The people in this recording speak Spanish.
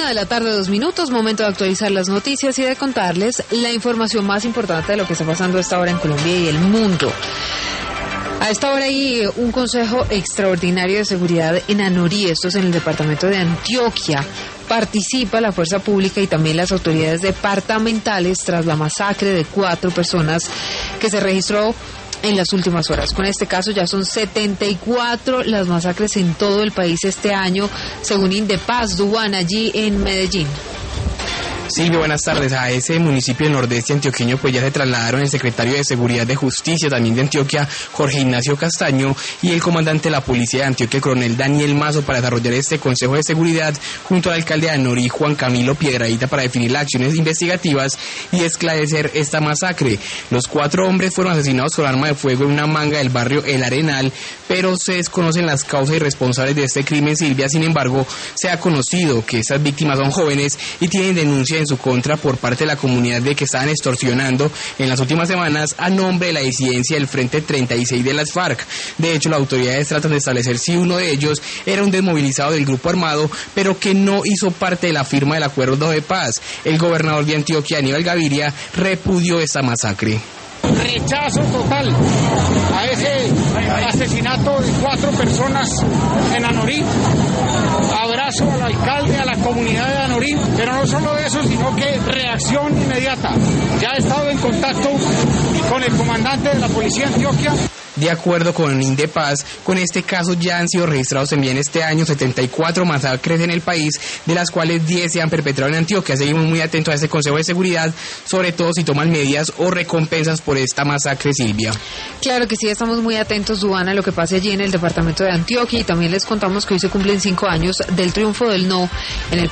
1:02 p.m, momento de actualizar las noticias y de contarles la información más importante de lo que está pasando a esta hora en Colombia y el mundo. A esta hora hay un consejo extraordinario de seguridad en Anorí, esto es en el departamento de Antioquia. Participa la fuerza pública y también las autoridades departamentales tras la masacre de 4 personas que se registró en las últimas horas. Con este caso ya son 74 las masacres en todo el país este año, según Indepaz. Duan, allí en Medellín. Silvia, buenas tardes. A ese municipio del nordeste antioqueño pues ya se trasladaron el secretario de Seguridad de Justicia también de Antioquia, Jorge Ignacio Castaño, y el comandante de la Policía de Antioquia, el coronel Daniel Mazo, para desarrollar este Consejo de Seguridad junto al alcalde de Anorí, Juan Camilo Piedradita, para definir las acciones investigativas y esclarecer esta masacre. Los 4 hombres fueron asesinados con arma de fuego en una manga del barrio El Arenal, pero se desconocen las causas y responsables de este crimen, Silvia. Sin embargo, se ha conocido que estas víctimas son jóvenes y tienen denuncia en su contra por parte de la comunidad de que estaban extorsionando en las últimas semanas a nombre de la disidencia del Frente 36 de las FARC. De hecho, las autoridades tratan de establecer si uno de ellos era un desmovilizado del grupo armado, pero que no hizo parte de la firma del acuerdo de paz. El gobernador de Antioquia, Aníbal Gaviria, repudió esta masacre. Rechazo total a ese asesinato de 4 personas en Anorí. Abrazo al alcalde, a la comunidad de Anorí, pero no solo eso, sino que reacción inmediata. Ya he estado en contacto con el comandante de la Policía de Antioquia. De acuerdo con Indepaz, con este caso ya han sido registrados también este año 74 masacres en el país, de las cuales 10 se han perpetrado en Antioquia. Seguimos muy atentos a este Consejo de Seguridad, sobre todo si toman medidas o recompensas por esta masacre, Silvia. Claro que sí, estamos muy atentos, Duana, a lo que pase allí en el departamento de Antioquia, y también les contamos que hoy se cumplen 5 años del triunfo del no en el